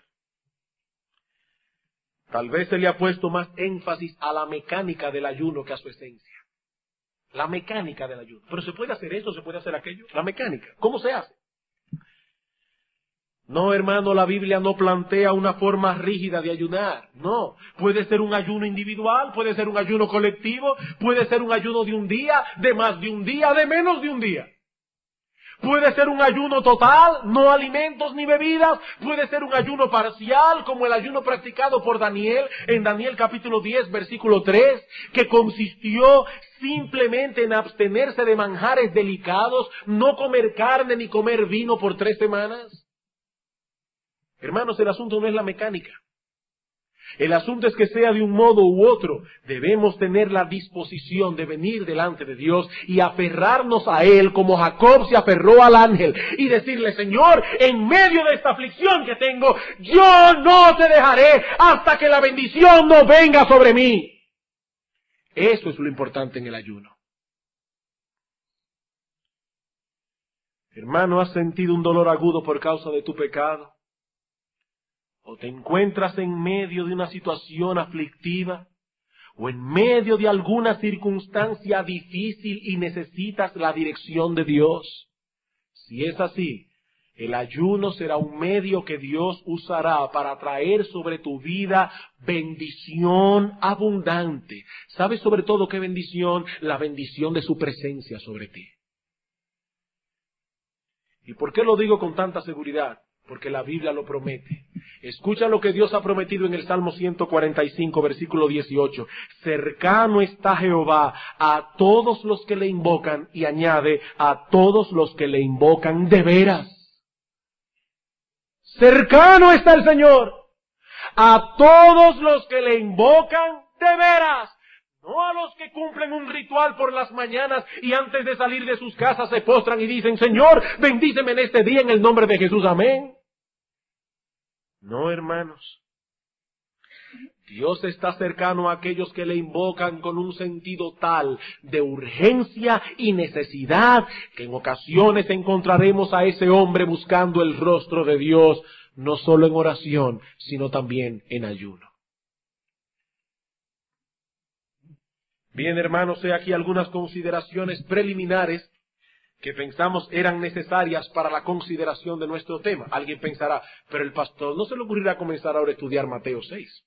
Tal vez se le ha puesto más énfasis a la mecánica del ayuno que a su esencia. La mecánica del ayuno. Pero se puede hacer esto, se puede hacer aquello. La mecánica. ¿Cómo se hace? No, hermano, la Biblia no plantea una forma rígida de ayunar. No. Puede ser un ayuno individual, puede ser un ayuno colectivo, puede ser un ayuno de un día, de más de un día, de menos de un día. Puede ser un ayuno total, no alimentos ni bebidas. Puede ser un ayuno parcial, como el ayuno practicado por Daniel en Daniel capítulo diez, versículo tres, que consistió simplemente en abstenerse de manjares delicados, no comer carne ni comer vino por tres semanas. Hermanos, el asunto no es la mecánica. El asunto es que sea de un modo u otro, debemos tener la disposición de venir delante de Dios y aferrarnos a Él como Jacob se aferró al ángel y decirle: Señor, en medio de esta aflicción que tengo, yo no te dejaré hasta que la bendición no venga sobre mí. Eso es lo importante en el ayuno. Hermano, ¿has sentido un dolor agudo por causa de tu pecado? ¿O te encuentras en medio de una situación aflictiva? ¿O en medio de alguna circunstancia difícil y necesitas la dirección de Dios? Si es así, el ayuno será un medio que Dios usará para traer sobre tu vida bendición abundante. ¿Sabes sobre todo qué bendición? La bendición de su presencia sobre ti. ¿Y por qué lo digo con tanta seguridad? Porque la Biblia lo promete. Escucha lo que Dios ha prometido en el Salmo ciento cuarenta y cinco, versículo dieciocho. Cercano está Jehová a todos los que le invocan, y añade, a todos los que le invocan de veras. Cercano está el Señor a todos los que le invocan de veras. No a los que cumplen un ritual por las mañanas y antes de salir de sus casas se postran y dicen: Señor, bendíceme en este día en el nombre de Jesús, amén. No, hermanos. Dios está cercano a aquellos que le invocan con un sentido tal de urgencia y necesidad que en ocasiones encontraremos a ese hombre buscando el rostro de Dios, no solo en oración, sino también en ayuno. Bien, hermanos, he aquí algunas consideraciones preliminares que pensamos eran necesarias para la consideración de nuestro tema. Alguien pensará: pero el pastor no se le ocurrirá comenzar ahora a estudiar Mateo seis.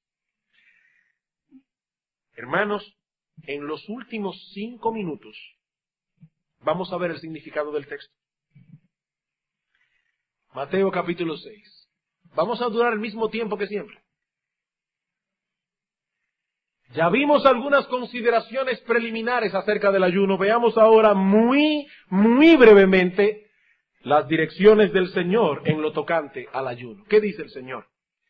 Hermanos, en los últimos cinco minutos vamos a ver el significado del texto. Mateo capítulo seis. Vamos a durar el mismo tiempo que siempre. Ya vimos algunas consideraciones preliminares acerca del ayuno. Veamos ahora muy, muy brevemente las direcciones del Señor en lo tocante al ayuno. ¿Qué dice el Señor?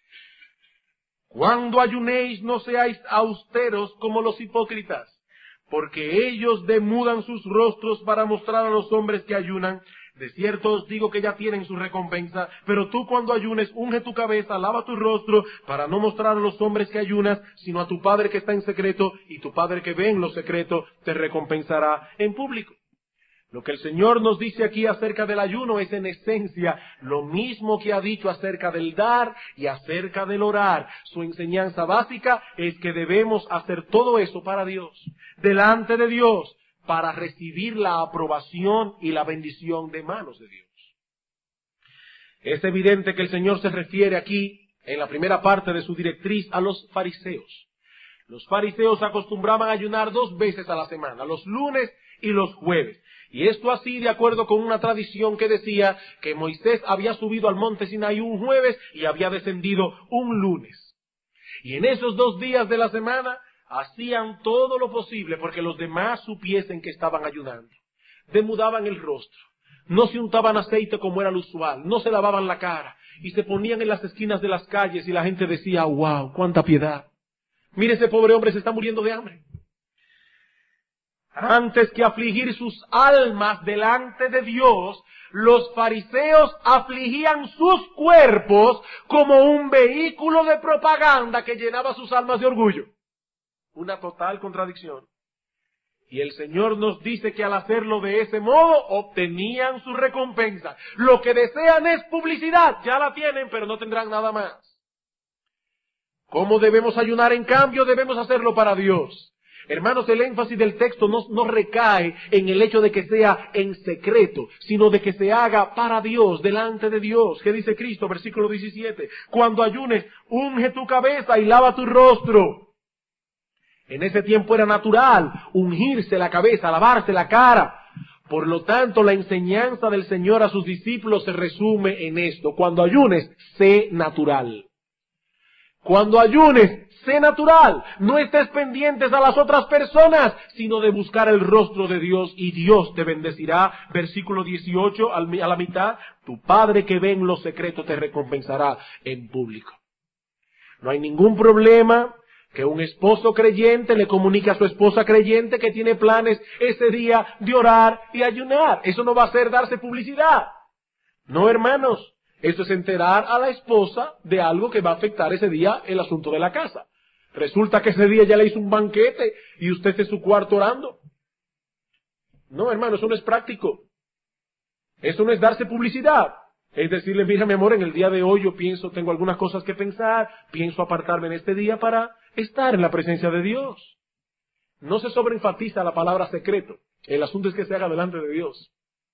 Cuando ayunéis no seáis austeros como los hipócritas, porque ellos demudan sus rostros para mostrar a los hombres que ayunan. De cierto os digo que ya tienen su recompensa, pero tú cuando ayunes, unge tu cabeza, lava tu rostro, para no mostrar a los hombres que ayunas, sino a tu Padre que está en secreto, y tu Padre que ve en lo secreto te recompensará en público. Lo que el Señor nos dice aquí acerca del ayuno es en esencia lo mismo que ha dicho acerca del dar y acerca del orar. Su enseñanza básica es que debemos hacer todo eso para Dios, delante de Dios, para recibir la aprobación y la bendición de manos de Dios. Es evidente que el Señor se refiere aquí, en la primera parte de su directriz, a los fariseos. Los fariseos acostumbraban a ayunar dos veces a la semana, los lunes y los jueves. Y esto así de acuerdo con una tradición que decía que Moisés había subido al monte Sinaí un jueves y había descendido un lunes. Y en esos dos días de la semana hacían todo lo posible porque los demás supiesen que estaban ayunando. Demudaban el rostro, no se untaban aceite como era lo usual, no se lavaban la cara y se ponían en las esquinas de las calles y la gente decía, wow, cuánta piedad. Mire, ese pobre hombre se está muriendo de hambre. Antes que afligir sus almas delante de Dios, los fariseos afligían sus cuerpos como un vehículo de propaganda que llenaba sus almas de orgullo. Una total contradicción. Y el Señor nos dice que al hacerlo de ese modo, obtenían su recompensa. Lo que desean es publicidad, ya la tienen, pero no tendrán nada más. ¿Cómo debemos ayunar? En cambio, debemos hacerlo para Dios. Hermanos, el énfasis del texto no, no recae en el hecho de que sea en secreto, sino de que se haga para Dios, delante de Dios. ¿Qué dice Cristo? Versículo diecisiete. Cuando ayunes, unge tu cabeza y lava tu rostro. En ese tiempo era natural ungirse la cabeza, lavarse la cara. Por lo tanto, la enseñanza del Señor a sus discípulos se resume en esto. Cuando ayunes, sé natural. Cuando ayunes, sé natural. No estés pendientes a las otras personas, sino de buscar el rostro de Dios y Dios te bendecirá. Versículo dieciocho, a la mitad. Tu Padre que ve en lo secreto te recompensará en público. No hay ningún problema que un esposo creyente le comunique a su esposa creyente que tiene planes ese día de orar y ayunar. Eso no va a ser darse publicidad. No, hermanos. Eso es enterar a la esposa de algo que va a afectar ese día el asunto de la casa. Resulta que ese día ya le hizo un banquete y usted está en su cuarto orando. No, hermano, eso no es práctico. Eso no es darse publicidad. Es decirle, mira, mi amor, en el día de hoy yo pienso, tengo algunas cosas que pensar, pienso apartarme en este día para estar en la presencia de Dios. No se sobreenfatiza la palabra secreto. El asunto es que se haga delante de Dios.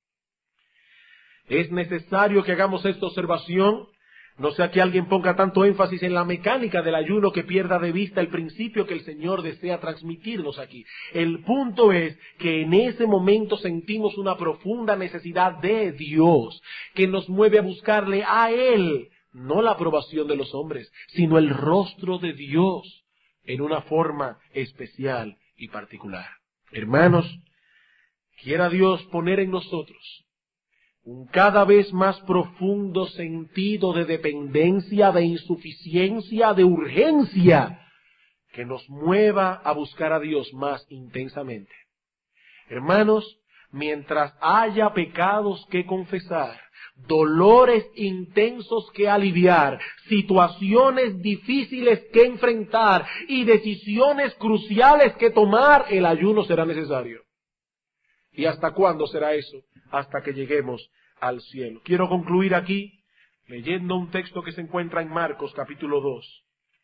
Es necesario que hagamos esta observación, no sea que alguien ponga tanto énfasis en la mecánica del ayuno que pierda de vista el principio que el Señor desea transmitirnos aquí. El punto es que en ese momento sentimos una profunda necesidad de Dios, que nos mueve a buscarle a Él, no la aprobación de los hombres, sino el rostro de Dios en una forma especial y particular. Hermanos, quiera Dios poner en nosotros un cada vez más profundo sentido de dependencia, de insuficiencia, de urgencia, que nos mueva a buscar a Dios más intensamente. Hermanos, mientras haya pecados que confesar, dolores intensos que aliviar, situaciones difíciles que enfrentar y decisiones cruciales que tomar, el ayuno será necesario. ¿Y hasta cuándo será eso? Hasta que lleguemos al cielo. Quiero concluir aquí leyendo un texto que se encuentra en Marcos capítulo dos.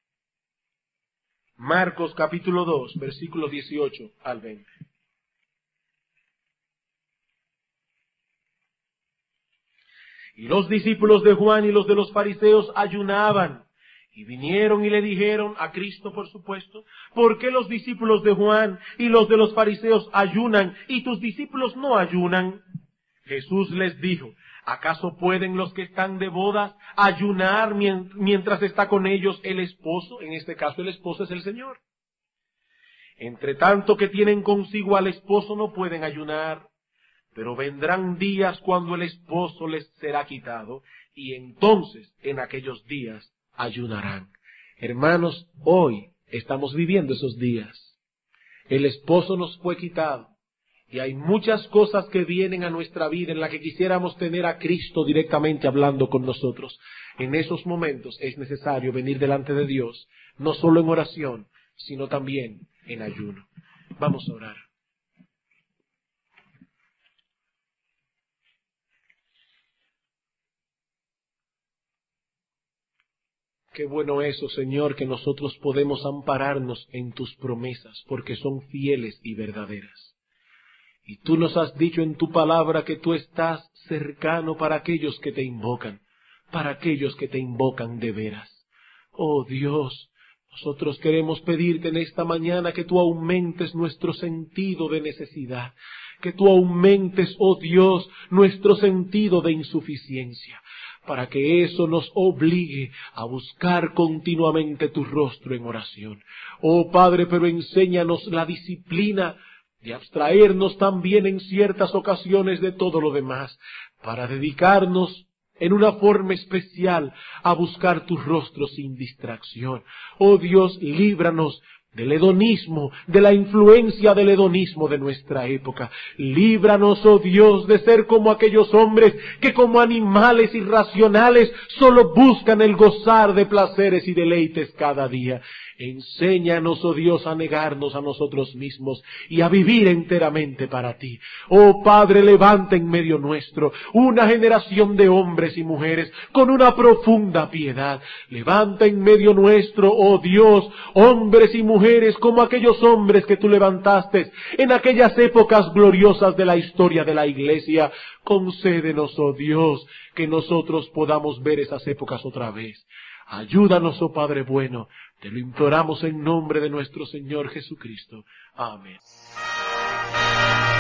Marcos capítulo dos, versículos dieciocho al veinte. Y los discípulos de Juan y los de los fariseos ayunaban. Y vinieron y le dijeron a Cristo, por supuesto, ¿por qué los discípulos de Juan y los de los fariseos ayunan y tus discípulos no ayunan? Jesús les dijo, ¿acaso pueden los que están de bodas ayunar mientras está con ellos el esposo? En este caso el esposo es el Señor. Entre tanto que tienen consigo al esposo no pueden ayunar, pero vendrán días cuando el esposo les será quitado y entonces en aquellos días ayunarán. Hermanos, hoy estamos viviendo esos días. El esposo nos fue quitado y hay muchas cosas que vienen a nuestra vida en las que quisiéramos tener a Cristo directamente hablando con nosotros. En esos momentos es necesario venir delante de Dios, no solo en oración, sino también en ayuno. Vamos a orar. Qué bueno eso, Señor, que nosotros podemos ampararnos en tus promesas, porque son fieles y verdaderas. Y tú nos has dicho en tu palabra que tú estás cercano para aquellos que te invocan, para aquellos que te invocan de veras. Oh Dios, nosotros queremos pedirte en esta mañana que tú aumentes nuestro sentido de necesidad, que tú aumentes, oh Dios, nuestro sentido de insuficiencia, para que eso nos obligue a buscar continuamente tu rostro en oración. Oh Padre, pero enséñanos la disciplina de abstraernos también en ciertas ocasiones de todo lo demás, para dedicarnos en una forma especial a buscar tu rostro sin distracción. Oh Dios, líbranos del hedonismo, de la influencia del hedonismo de nuestra época. Líbranos, oh Dios, de ser como aquellos hombres que como animales irracionales solo buscan el gozar de placeres y deleites cada día. Enséñanos, oh Dios, a negarnos a nosotros mismos y a vivir enteramente para ti. Oh Padre, levanta en medio nuestro una generación de hombres y mujeres con una profunda piedad. Levanta en medio nuestro, oh Dios, hombres y mujeres como aquellos hombres que tú levantaste en aquellas épocas gloriosas de la historia de la Iglesia. Concédenos, oh Dios, que nosotros podamos ver esas épocas otra vez. Ayúdanos, oh Padre bueno. Te lo imploramos en nombre de nuestro Señor Jesucristo. Amén.